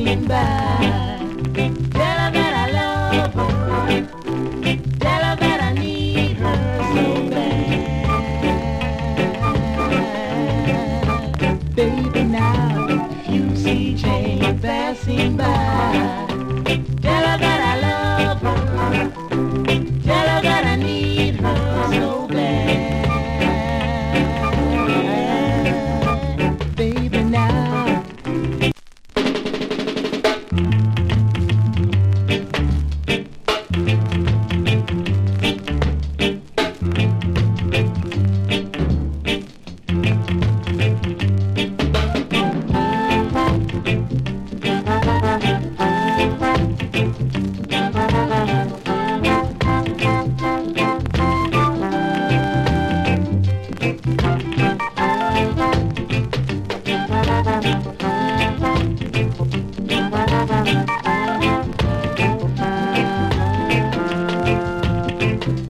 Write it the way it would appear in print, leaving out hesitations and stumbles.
passing by. Tell her that I love her. Tell her that I need her so bad. Baby, now if you see Jane passing by, tell her that I love her. Tell her that I need her so bad. Baby, now.